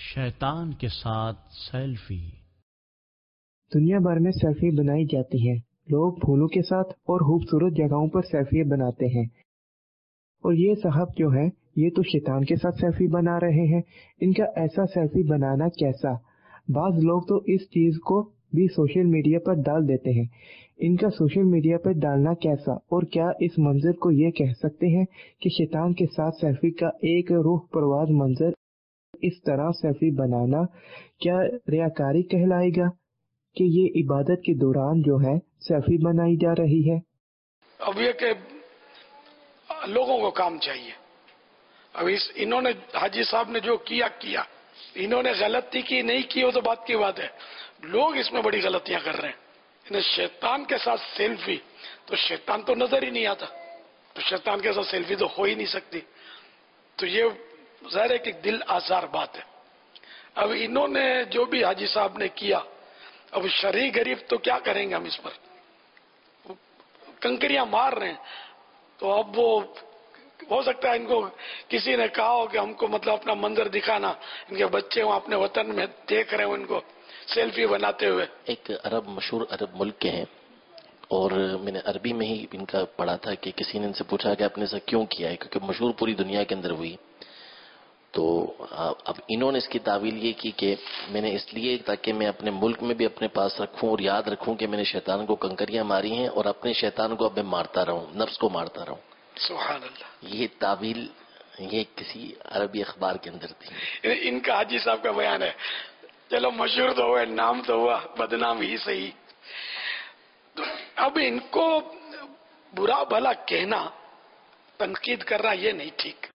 शैतान के साथ सेल्फी। दुनिया भर में सेल्फी बनाई जाती है। लोग फूलों के साथ और खूबसूरत जगहों पर सेल्फी बनाते हैं। और ये साहब जो है ये तो शैतान के साथ सेल्फी बना रहे हैं। इनका ऐसा सेल्फी बनाना कैसा? बाज लोग तो इस चीज को भी सोशल मीडिया पर डाल देते हैं। इनका सोशल मीडिया पर डालना कैसा? और क्या इस मंजर को ये कह सकते हैं कि शैतान के साथ सेल्फी का एक रूह परवाज मंजर? इस तरह सेल्फी बनाना क्या रियाकारी कहलाएगा कि ये इबादत के दौरान जो है सेल्फी बनाई जा रही है? अब ये कि लोगों को काम चाहिए। अब इन्होंने हाजी साहब ने जो किया, इन्होंने गलती की नहीं की वो तो बात की बात है। लोग इसमें बड़ी गलतियां कर रहे हैं। इन्हें शैतान के साथ सेल्फी, तो शैतान तो नजर ही नहीं आता, तो शैतान के साथ सेल्फी तो हो ही नहीं सकती। तो ये ज़ाहिर है कि दिल आज़ार बात है। अब इन्होंने जो भी हाजी साहब ने किया, अब शरई गरीब तो क्या करेंगे हम इस पर? कंकरियां मार रहे हैं। तो अब वो हो सकता है इनको किसी ने कहा हो कि हमको मतलब अपना मंजर दिखाना, इनके बच्चे वहां अपने वतन में देख रहे हो इनको सेल्फी बनाते हुए। एक मशहूर अरब मुल्क के हैं और मैंने अरबी में ही इनका पढ़ा था कि किसी ने इनसे पूछा कि आपने ऐसा क्यों किया है, क्योंकि मशहूर पूरी दुनिया के अंदर हुई। तो अब इन्होंने इसकी तावील ये की कि मैंने इसलिए ताकि मैं अपने मुल्क में भी अपने पास रखूं और याद रखूं कि मैंने शैतान को कंकरियां मारी हैं और अपने शैतान को अब मैं मारता रहूं, नफ्स को मारता रहूं। सुभान अल्लाह। ये तावील ये किसी अरबी अखबार के अंदर थी। इनका हाजी साहब का बयान है। चलो मशहूर तो हुआ, नाम तो हुआ, बदनाम ही सही। तो अब इनको बुरा भला कहना, तनकीद करना ये नहीं ठीक।